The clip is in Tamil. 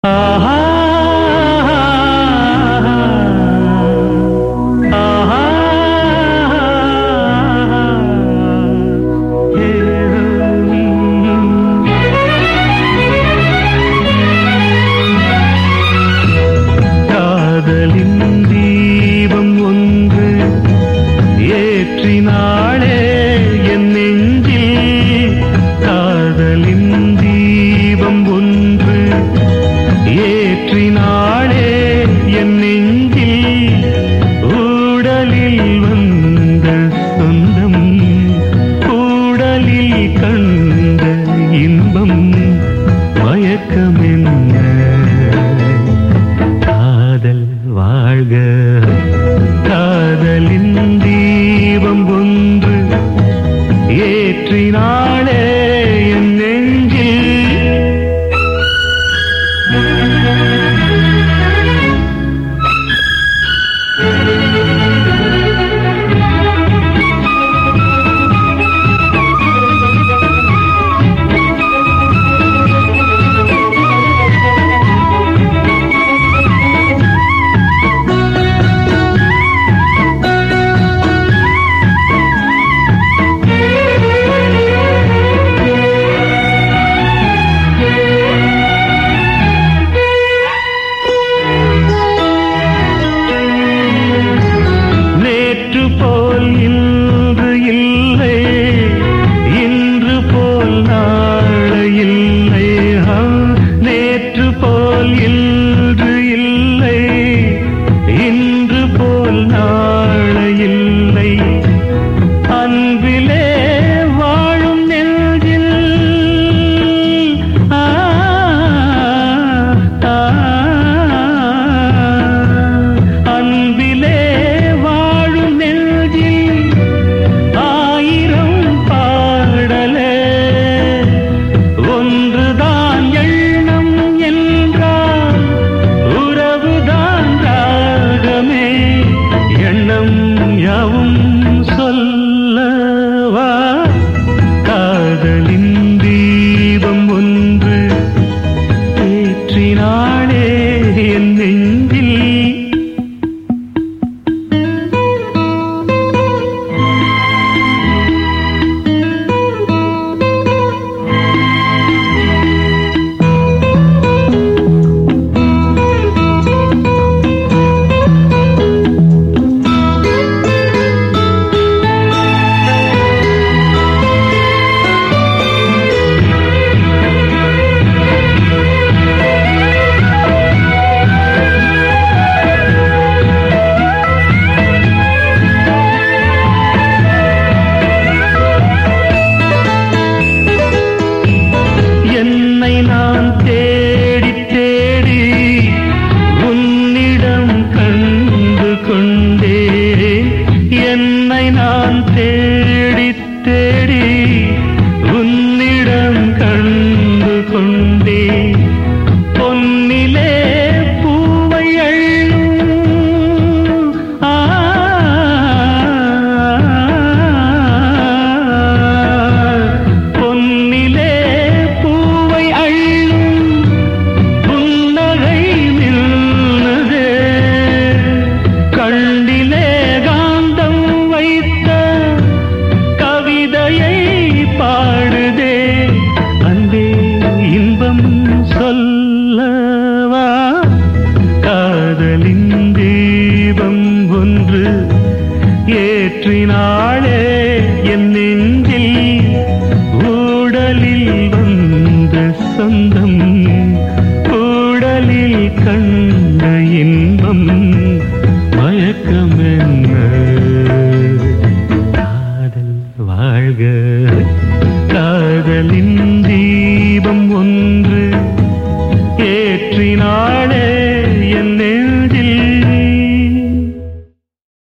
ஆஹா காதலின் தீபம் ஒன்று ஏற்றினாளே என் நெஞ்சில். காதலின் தீபம் ஒன்று ஏற்றினாளே என் நெஞ்சில். ஊடலில் வந்த சொந்தம் ஊடலில் கண்ட இன்பம் மயக்கமென்ன. காதல் வாழ்க காதலின் தீபம் ஒன்று ஏற்றினாளே என் நெஞ்சில். நேற்று போல் இன்று இல்லை, இன்று போல் நாளை இல்லை. நேற்று போல் இன்று இல்லை, இன்று போல் நாளை இல்லை. அன்பிலே வாழும் நெஞ்சில் அன்பிலே ஆயிரம் பாடலே ஒன்றுதான் எண்ணம் என்றால் உறவுதான் ராகமே. எண்ணம் யாவும் சொல்லவா காதலின் தீபம் ஒன்று ஏற்றினாளே என் நெஞ்சில். என்னை நான் தேடி தேடி உன்னிடம் கண்டு கொண்டேன். என்னை நான் தேடி தேடி உன்னிடம் கண்டு கொண்டேன். பொன்னிலே பூவை அள்ளும் பொன்னிலே பூவை அள்ளும் புன்னகை நின்றதே. கண்ணிலே காந்தம் வைத்த கவிதையை பாடுதே. அன்பே இன்பம் சொல்லவா காதலின் தீபம் ஒன்று ஏற்றினாளே என் நெஞ்சில். ஊடலில் வந்த சொந்தம் ஊடலில் கண்ட இன்பம் மயக்கமென்ன. காதல் வாழ்க காதலின்